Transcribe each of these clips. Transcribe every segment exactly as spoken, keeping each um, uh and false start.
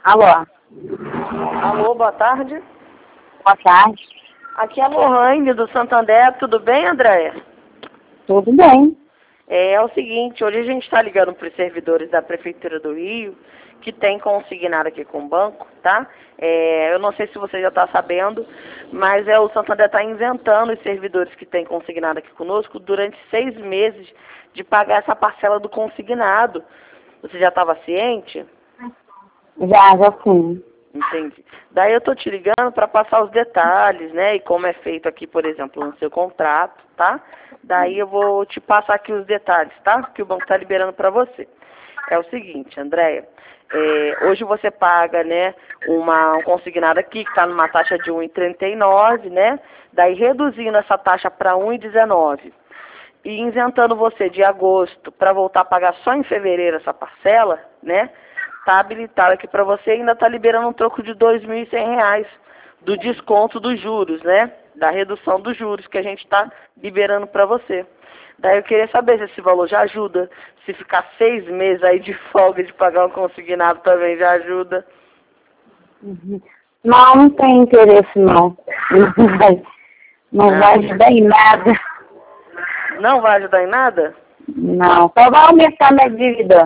Alô? Alô, boa tarde. Boa tarde. Aqui é a Lohane do Santander. Tudo bem, Andréia? Tudo bem. É, é o seguinte, hoje a gente está ligando para os servidores da Prefeitura do Rio, que tem consignado aqui com o banco, tá? É, eu não sei se você já está sabendo, mas é, o Santander está inventando os servidores que tem consignado aqui conosco durante seis meses de pagar essa parcela do consignado. Você já estava ciente? Já, já sim. Entendi. Daí eu tô te ligando para passar os detalhes, né? E como é feito aqui, por exemplo, no seu contrato, tá? Daí eu vou te passar aqui os detalhes, tá? Que o banco está liberando para você. É o seguinte, Andréia, é, hoje você paga, né, uma, um consignado aqui que está numa taxa de um real e trinta e nove, né? Daí reduzindo essa taxa para um real e dezenove e isentando você de agosto para voltar a pagar só em fevereiro essa parcela, né? Está habilitado aqui para você e ainda está liberando um troco de dois mil e cem reais do desconto dos juros, né? Da redução dos juros que a gente está liberando para você. Daí eu queria saber se esse valor já ajuda, se ficar seis meses aí de folga de pagar um consignado também já ajuda. Uhum. Não, não tem interesse não. Não vai, não Ah. vai ajudar em nada. Não vai ajudar em nada? Não, só vai aumentar minha dívida.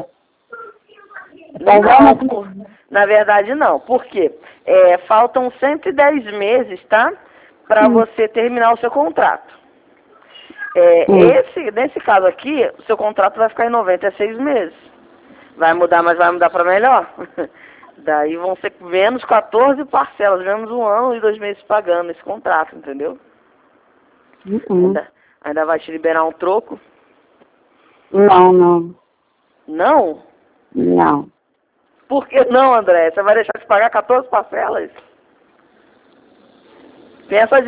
Só vai Não, aumentar. por, na verdade não. Por quê? É, faltam cento e dez meses, tá? Para Hum. você terminar o seu contrato. É, Hum. esse, nesse caso aqui, o seu contrato vai ficar em noventa e seis meses. Vai mudar, mas vai mudar para melhor. Daí vão ser menos quatorze parcelas, menos um ano e dois meses pagando esse contrato, entendeu? Uhum. Ainda, ainda vai te liberar um troco? Não, não, Não? não. Por que não, André? Você vai deixar de pagar quatorze parcelas? Pensa